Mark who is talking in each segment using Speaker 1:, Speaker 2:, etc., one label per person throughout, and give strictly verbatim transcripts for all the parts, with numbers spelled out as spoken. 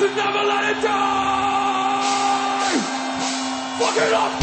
Speaker 1: and never let it die. Fuck it up.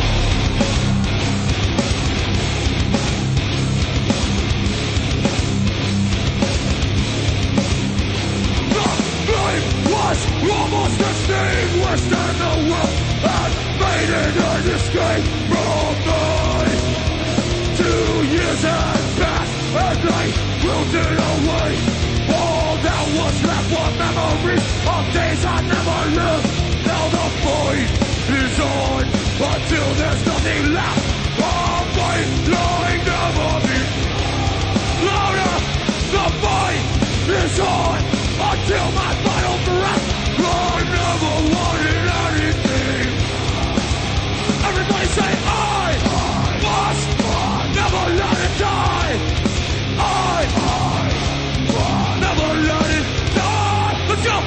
Speaker 1: Was almost extinguished and the world had made it an escape from me. Two years had passed and night wilted away. All that was left were memories of days I never lived. Now the fight is on until there's nothing left. Our fight lying never be louder. The fight is on until my final breath. I never wanted anything. Everybody say I, I must never let it die. I, I never let it die. Let's go.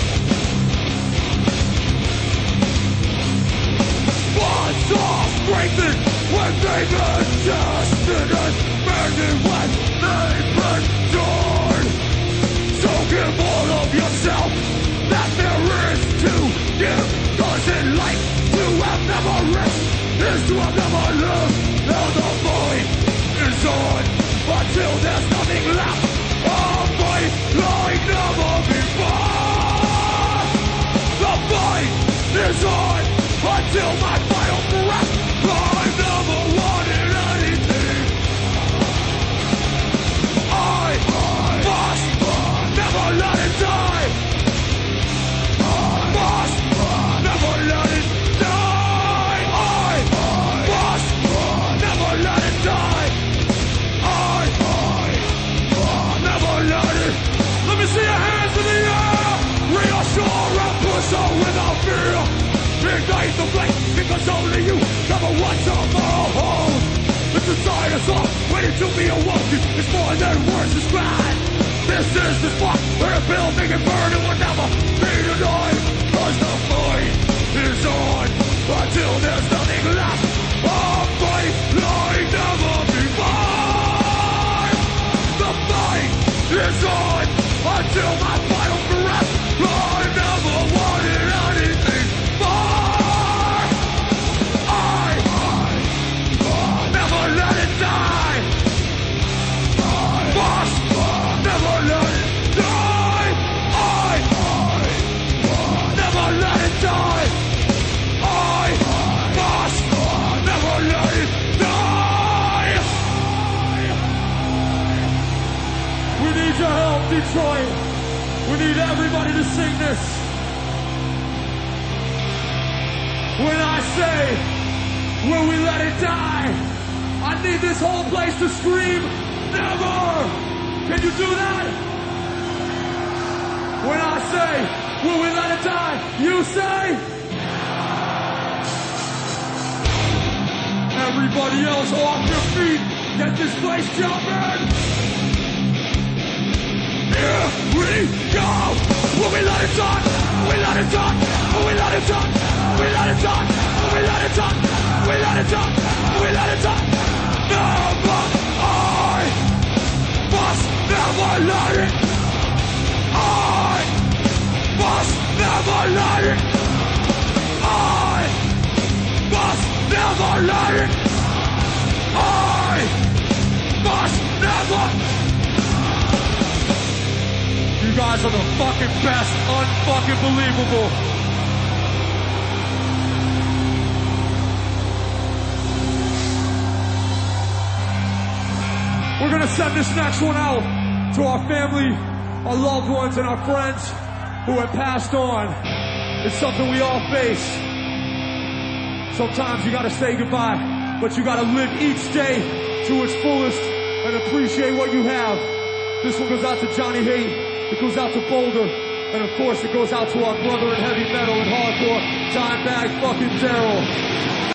Speaker 1: Bonds are strengthened when they've been tested and mended when they've been torn. So give all of yourself that there is to give. Cause in life to have never risked is to have never lived. Now the fight is on until there's nothing left. Our fight like never before. The fight is on until my final breath. I never wanted anything. I must never let it die. Must never let it die. I must never let it die. I never let it. Let me see your hands in the air. Reassure and push on without fear. Ignite the flame because only you never want tomorrow hold. It's inside us all, waiting to be awoken. It's more than words describe. This is the spot where a building and burn and will never be denied. Cause the fight is on until there's nothing left. A fight like never before. The fight is on until my final breath. I never wanted anything more. I never let it die. Must never let it die. I never let it die. I must never let it die. We need your help, Detroit. We need everybody to sing this. When I say, will we let it die? I need this whole place to scream, never! Can you do that? When I say, will we let it die? You say? Everybody else off your feet. Get this place jumping. Here we go. Will we let it die? Will we let it die? Will we let it die? Will we let it die? Will we let it die? Will we let it die? Will we let it die? Never. I must never let it. I must never let it. I must never let it. I must never. You guys are the fucking best, unfucking believable. We're gonna send this next one out to our family, our loved ones, and our friends who have passed on. It's something we all face. Sometimes you gotta say goodbye, but you gotta live each day to its fullest and appreciate what you have. This one goes out to Johnny Haidt. It goes out to Boulder. And of course it goes out to our brother in heavy metal and hardcore, Dimebag fucking Daryl.